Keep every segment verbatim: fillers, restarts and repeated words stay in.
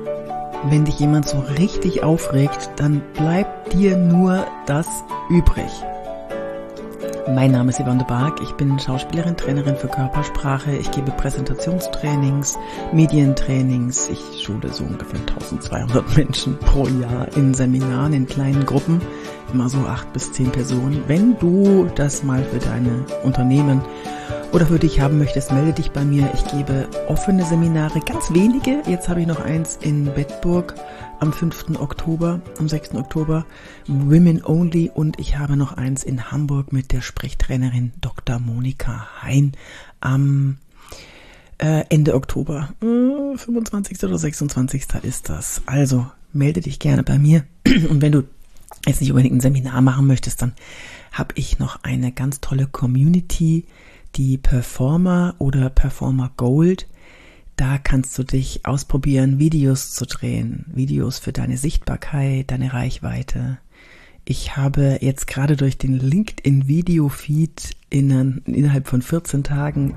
wenn dich jemand so richtig aufregt, dann bleibt dir nur das übrig. Mein Name ist Yvonne de Barg, ich bin Schauspielerin, Trainerin für Körpersprache, ich gebe Präsentationstrainings, Medientrainings, ich schule so ungefähr eintausendzweihundert Menschen pro Jahr in Seminaren, in kleinen Gruppen, immer so acht bis zehn Personen. Wenn du das mal für deine Unternehmen oder für dich haben möchtest, melde dich bei mir. Ich gebe offene Seminare, ganz wenige. Jetzt habe ich noch eins in Bedburg am fünften Oktober, am sechsten Oktober, Women Only, und ich habe noch eins in Hamburg mit der Sprechtrainerin Doktor Monika Hein am äh, Ende Oktober. Äh, fünfundzwanzigsten oder sechsundzwanzigsten ist das. Also melde dich gerne bei mir. Und wenn du jetzt nicht unbedingt ein Seminar machen möchtest, dann habe ich noch eine ganz tolle Community, die Performer oder Performer Gold. Da kannst du dich ausprobieren, Videos zu drehen, Videos für deine Sichtbarkeit, deine Reichweite. Ich habe jetzt gerade durch den LinkedIn-Video-Feed in, innerhalb von vierzehn Tagen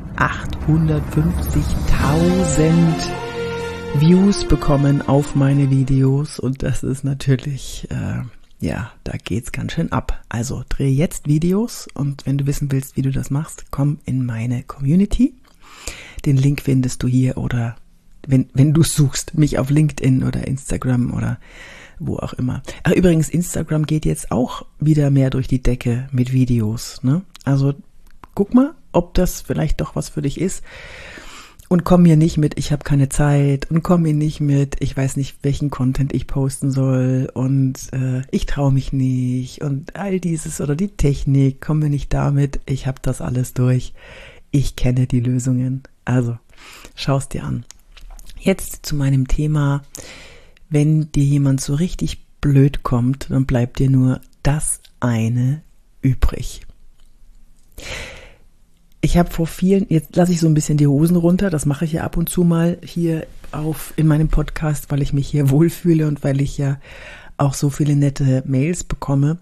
achthundertfünfzigtausend Views bekommen auf meine Videos, und das ist natürlich, äh, ja, da geht's ganz schön ab. Also dreh jetzt Videos, und wenn du wissen willst, wie du das machst, komm in meine Community. Den Link findest du hier, oder wenn wenn du suchst, mich auf LinkedIn oder Instagram oder wo auch immer. Ach, übrigens, Instagram geht jetzt auch wieder mehr durch die Decke mit Videos, ne? Also guck mal, ob das vielleicht doch was für dich ist. Und komm mir nicht mit, ich habe keine Zeit, und komm mir nicht mit, ich weiß nicht, welchen Content ich posten soll, und äh, ich traue mich nicht, und all dieses oder die Technik, komm mir nicht damit, ich habe das alles durch. Ich kenne die Lösungen. Also, schau's dir an. Jetzt zu meinem Thema: Wenn dir jemand so richtig blöd kommt, dann bleibt dir nur das eine übrig. Ich habe vor vielen, jetzt lasse ich so ein bisschen die Hosen runter, das mache ich ja ab und zu mal hier auf in meinem Podcast, weil ich mich hier wohlfühle und weil ich ja auch so viele nette Mails bekomme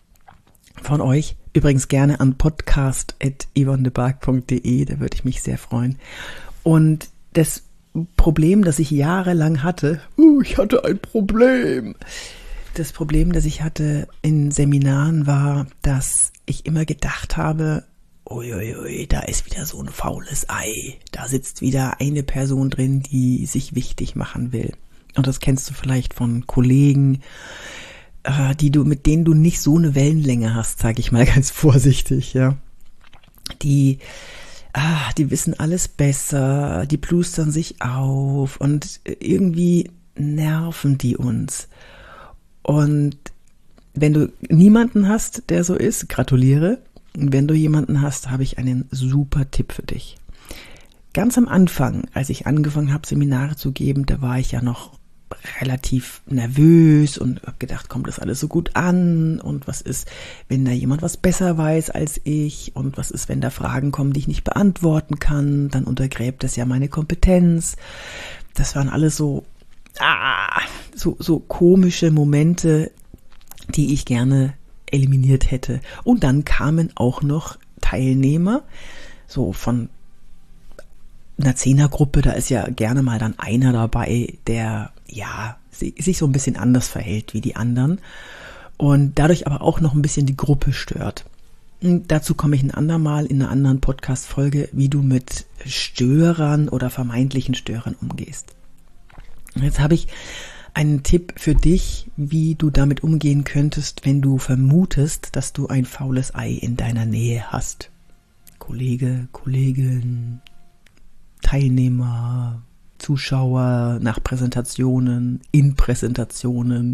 von euch. Übrigens gerne an podcast at yvonne de barg punkt de, da würde ich mich sehr freuen. Und das Problem, das ich jahrelang hatte, uh, ich hatte ein Problem. Das Problem, das ich hatte in Seminaren, war, dass ich immer gedacht habe, uiuiui, da ist wieder so ein faules Ei. Da sitzt wieder eine Person drin, die sich wichtig machen will. Und das kennst du vielleicht von Kollegen, die du, mit denen du nicht so eine Wellenlänge hast, sage ich mal ganz vorsichtig, ja. Die, ah, die wissen alles besser, die plustern sich auf, und irgendwie nerven die uns. Und wenn du niemanden hast, der so ist, gratuliere. Und wenn du jemanden hast, habe ich einen super Tipp für dich. Ganz am Anfang, als ich angefangen habe, Seminare zu geben, da war ich ja noch relativ nervös und habe gedacht, kommt das alles so gut an, und was ist, wenn da jemand was besser weiß als ich, und was ist, wenn da Fragen kommen, die ich nicht beantworten kann, dann untergräbt das ja meine Kompetenz. Das waren alles so, ah, so, so komische Momente, die ich gerne eliminiert hätte. Und dann kamen auch noch Teilnehmer, so von einer Zehnergruppe, da ist ja gerne mal dann einer dabei, der ja sich so ein bisschen anders verhält wie die anderen und dadurch aber auch noch ein bisschen die Gruppe stört. Und dazu komme ich ein andermal in einer anderen Podcast-Folge, wie du mit Störern oder vermeintlichen Störern umgehst. Jetzt habe ich einen Tipp für dich, wie du damit umgehen könntest, wenn du vermutest, dass du ein faules Ei in deiner Nähe hast. Kollege, Kollegin, Teilnehmer, Zuschauer nach Präsentationen, in Präsentationen.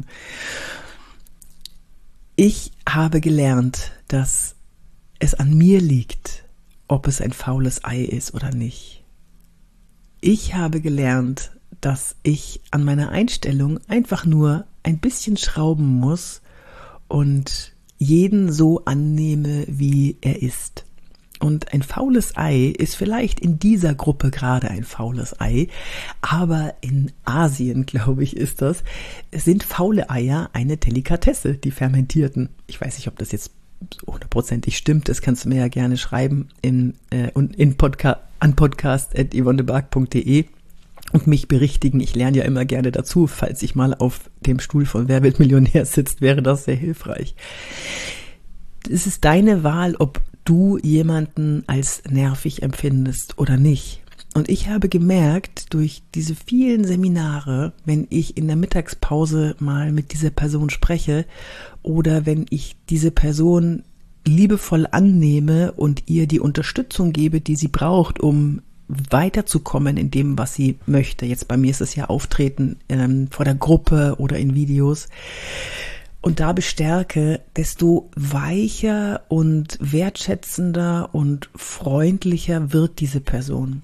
Ich habe gelernt, dass es an mir liegt, ob es ein faules Ei ist oder nicht. Ich habe gelernt, dass ich an meiner Einstellung einfach nur ein bisschen schrauben muss und jeden so annehme, wie er ist. Und ein faules Ei ist vielleicht in dieser Gruppe gerade ein faules Ei, aber in Asien, glaube ich, ist das, sind faule Eier eine Delikatesse, die fermentierten. Ich weiß nicht, ob das jetzt hundertprozentig stimmt, das kannst du mir ja gerne schreiben in, äh, in Podca- an podcast at yvonne de barg punkt de. und mich berichtigen. Ich lerne ja immer gerne dazu. Falls ich mal auf dem Stuhl von Wer wird Millionär sitzt, wäre das sehr hilfreich. Es ist deine Wahl, ob du jemanden als nervig empfindest oder nicht. Und ich habe gemerkt, durch diese vielen Seminare, wenn ich in der Mittagspause mal mit dieser Person spreche oder wenn ich diese Person liebevoll annehme und ihr die Unterstützung gebe, die sie braucht, um weiterzukommen in dem, was sie möchte. Jetzt bei mir ist es ja Auftreten ähm, vor der Gruppe oder in Videos. Und da bestärke, desto weicher und wertschätzender und freundlicher wird diese Person.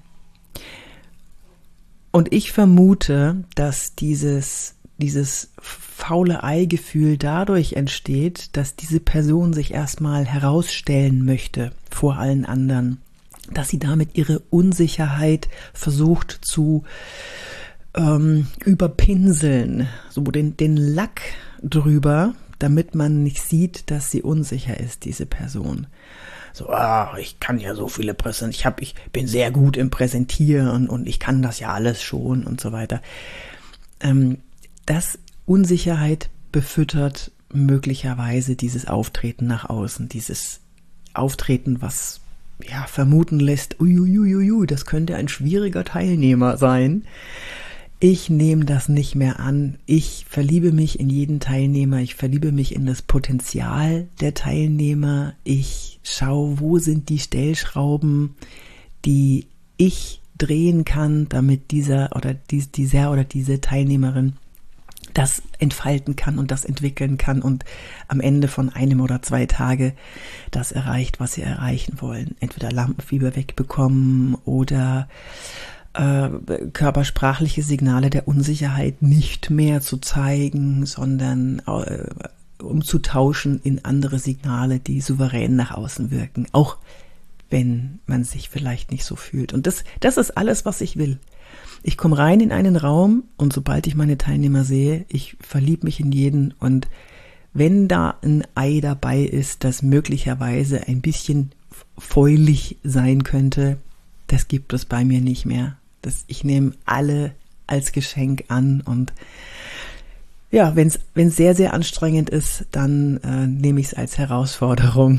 Und ich vermute, dass dieses, dieses faule Ei-Gefühl dadurch entsteht, dass diese Person sich erstmal herausstellen möchte vor allen anderen. Dass sie damit ihre Unsicherheit versucht zu ähm, überpinseln, so den, den Lack drüber, damit man nicht sieht, dass sie unsicher ist, diese Person. So, ah, ich kann ja so viele Präsentieren, ich hab, ich bin sehr gut im Präsentieren und ich kann das ja alles schon und so weiter. Ähm, das Unsicherheit befüttert möglicherweise dieses Auftreten nach außen, dieses Auftreten, was ja vermuten lässt, uiuiuiui, das könnte ein schwieriger Teilnehmer sein. Ich nehme das nicht mehr an. Ich verliebe mich in jeden Teilnehmer. Ich verliebe mich in das Potenzial der Teilnehmer. Ich schaue, wo sind die Stellschrauben, die ich drehen kann, damit dieser oder dies, dieser oder diese Teilnehmerin das entfalten kann und das entwickeln kann und am Ende von einem oder zwei Tage das erreicht, was sie erreichen wollen. Entweder Lampenfieber wegbekommen oder äh, körpersprachliche Signale der Unsicherheit nicht mehr zu zeigen, sondern äh, umzutauschen in andere Signale, die souverän nach außen wirken, auch wenn man sich vielleicht nicht so fühlt. Und das, das ist alles, was ich will. Ich komme rein in einen Raum und sobald ich meine Teilnehmer sehe, ich verliebe mich in jeden und wenn da ein Ei dabei ist, das möglicherweise ein bisschen fäulig sein könnte, das gibt es bei mir nicht mehr. Das, ich nehme alle als Geschenk an und ja, wenn es wenn es sehr, sehr anstrengend ist, dann äh, nehme ich es als Herausforderung.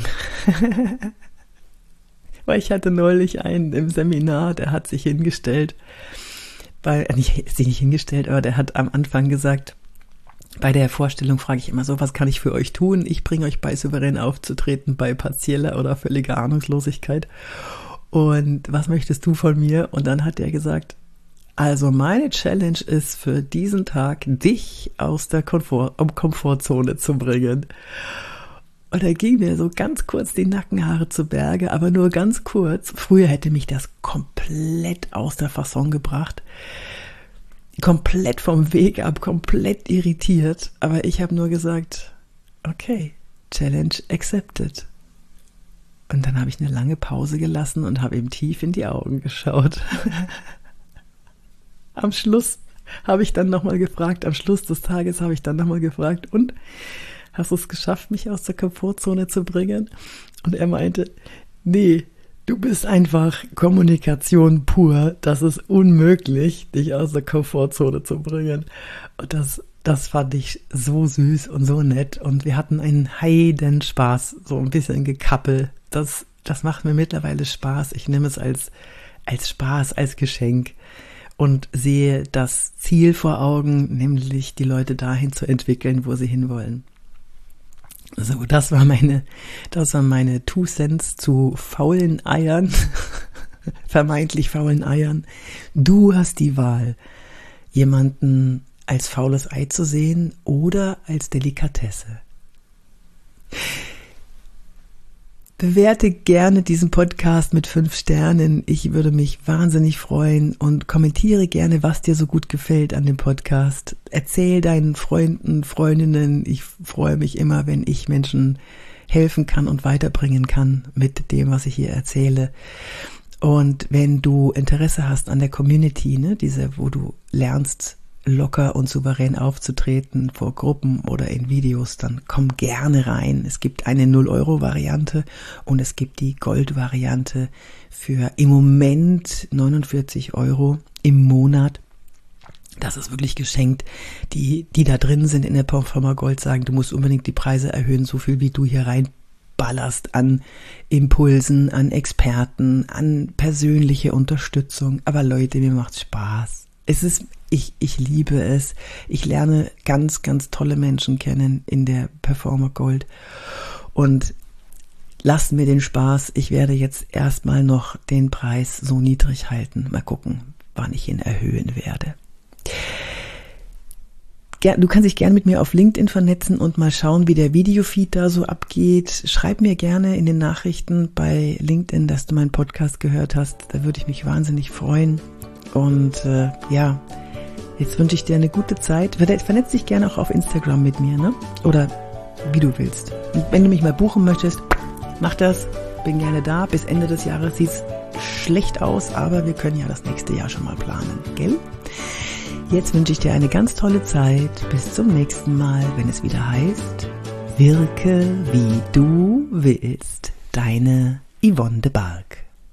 Weil ich hatte neulich einen im Seminar, der hat sich hingestellt, weil, nicht, sich nicht hingestellt, aber der hat am Anfang gesagt, bei der Vorstellung frage ich immer so, was kann ich für euch tun? Ich bringe euch bei, souverän aufzutreten, bei partieller oder völliger Ahnungslosigkeit. Und was möchtest du von mir? Und dann hat er gesagt, also meine Challenge ist für diesen Tag, dich aus der Komfort- Komfortzone zu bringen. Und da ging mir so ganz kurz die Nackenhaare zu Berge, aber nur ganz kurz. Früher hätte mich das komplett aus der Fasson gebracht. Komplett vom Weg ab, komplett irritiert. Aber ich habe nur gesagt, okay, Challenge accepted. Und dann habe ich eine lange Pause gelassen und habe ihm tief in die Augen geschaut. Am Schluss habe ich dann nochmal gefragt, am Schluss des Tages habe ich dann nochmal gefragt, und hast du es geschafft, mich aus der Komfortzone zu bringen? Und er meinte, nee, du bist einfach Kommunikation pur. Das ist unmöglich, dich aus der Komfortzone zu bringen. Und das, das fand ich so süß und so nett. Und wir hatten einen Heidenspaß, so ein bisschen gekappel. Das, das macht mir mittlerweile Spaß. Ich nehme es als, als Spaß, als Geschenk und sehe das Ziel vor Augen, nämlich die Leute dahin zu entwickeln, wo sie hinwollen. So, das war meine, das war meine Two Cents zu faulen Eiern, vermeintlich faulen Eiern. Du hast die Wahl, jemanden als faules Ei zu sehen oder als Delikatesse. Bewerte gerne diesen Podcast mit fünf Sternen. Ich würde mich wahnsinnig freuen und kommentiere gerne, was dir so gut gefällt an dem Podcast. Erzähl deinen Freunden, Freundinnen. Ich freue mich immer, wenn ich Menschen helfen kann und weiterbringen kann mit dem, was ich hier erzähle. Und wenn du Interesse hast an der Community, ne, diese, wo du lernst, locker und souverän aufzutreten vor Gruppen oder in Videos, dann komm gerne rein. Es gibt eine null Euro Variante und es gibt die Gold-Variante für im Moment neunundvierzig Euro im Monat. Das ist wirklich geschenkt. Die, die da drin sind in der Parfümer Gold sagen, du musst unbedingt die Preise erhöhen, so viel wie du hier reinballerst an Impulsen, an Experten, an persönliche Unterstützung. Aber Leute, mir macht's Spaß. Es ist, ich, ich liebe es. Ich lerne ganz, ganz tolle Menschen kennen in der Parfümer Gold. Und lasst mir den Spaß. Ich werde jetzt erstmal noch den Preis so niedrig halten. Mal gucken, wann ich ihn erhöhen werde. Du kannst dich gerne mit mir auf LinkedIn vernetzen und mal schauen, wie der Videofeed da so abgeht. Schreib mir gerne in den Nachrichten bei LinkedIn, dass du meinen Podcast gehört hast. Da würde ich mich wahnsinnig freuen. Und äh, ja, jetzt wünsche ich dir eine gute Zeit. Vernetz dich gerne auch auf Instagram mit mir, ne? Oder wie du willst. Und wenn du mich mal buchen möchtest, mach das. Bin gerne da. Bis Ende des Jahres sieht's schlecht aus, aber wir können ja das nächste Jahr schon mal planen, gell? Jetzt wünsche ich dir eine ganz tolle Zeit. Bis zum nächsten Mal, wenn es wieder heißt, wirke wie du willst. Deine Yvonne de Barg.